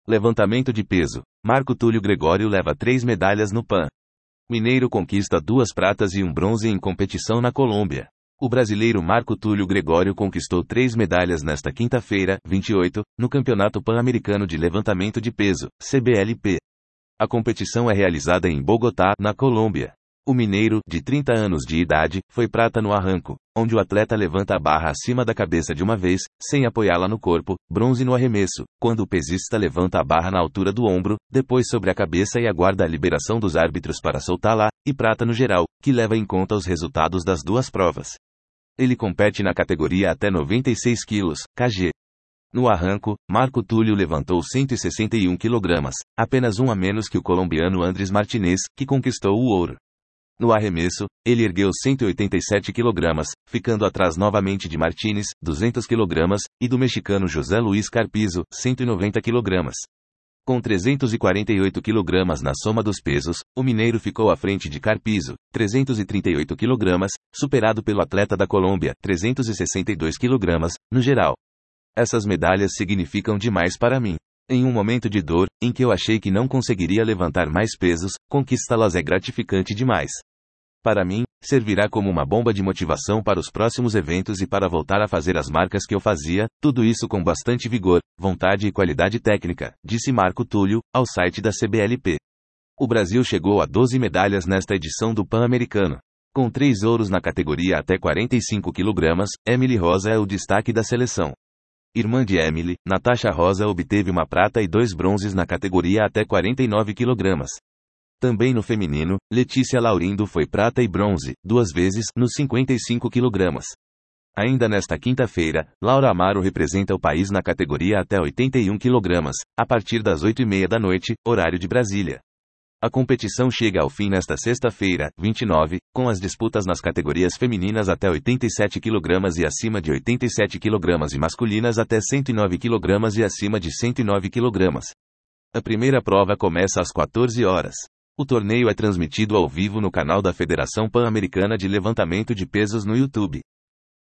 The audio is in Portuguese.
Levantamento de peso. Marco Túlio Gregório leva 3 medalhas no PAN. Mineiro conquista 2 pratas e 1 bronze em competição na Colômbia. O brasileiro Marco Túlio Gregório conquistou 3 medalhas nesta quinta-feira, 28, no Campeonato Pan-Americano de Levantamento de Peso, CBLP. A competição é realizada em Bogotá, na Colômbia. O mineiro, de 30 anos de idade, foi prata no arranco, onde o atleta levanta a barra acima da cabeça de uma vez, sem apoiá-la no corpo, bronze no arremesso, quando o pesista levanta a barra na altura do ombro, depois sobre a cabeça e aguarda a liberação dos árbitros para soltá-la, e prata no geral, que leva em conta os resultados das 2 provas. Ele compete na categoria até 96 kg, kg. No arranco, Marco Túlio levantou 161 kg, apenas um a menos que o colombiano Andrés Martínez, que conquistou o ouro. No arremesso, ele ergueu 187 kg, ficando atrás novamente de Martínez, 200 kg, e do mexicano José Luis Carpizo, 190 kg. Com 348 kg na soma dos pesos, o mineiro ficou à frente de Carpizo, 338 kg, superado pelo atleta da Colômbia, 362 kg, no geral. Essas medalhas significam demais para mim. Em um momento de dor, em que eu achei que não conseguiria levantar mais pesos, conquistá-las é gratificante demais. Para mim, servirá como uma bomba de motivação para os próximos eventos e para voltar a fazer as marcas que eu fazia, tudo isso com bastante vigor, vontade e qualidade técnica, disse Marco Túlio, ao site da CBLP. O Brasil chegou a 12 medalhas nesta edição do Pan-Americano. Com 3 ouros na categoria até 45 kg, Emily Rosa é o destaque da seleção. Irmã de Emily, Natasha Rosa obteve uma prata e 2 bronzes na categoria até 49 kg. Também no feminino, Letícia Laurindo foi prata e bronze, 2 vezes, nos 55 kg. Ainda nesta quinta-feira, Laura Amaro representa o país na categoria até 81 kg, a partir das 8h30 da noite, horário de Brasília. A competição chega ao fim nesta sexta-feira, 29, com as disputas nas categorias femininas até 87 kg e acima de 87 kg e masculinas até 109 kg e acima de 109 kg. A primeira prova começa às 14 horas. O torneio é transmitido ao vivo no canal da Federação Pan-Americana de Levantamento de Pesos no YouTube.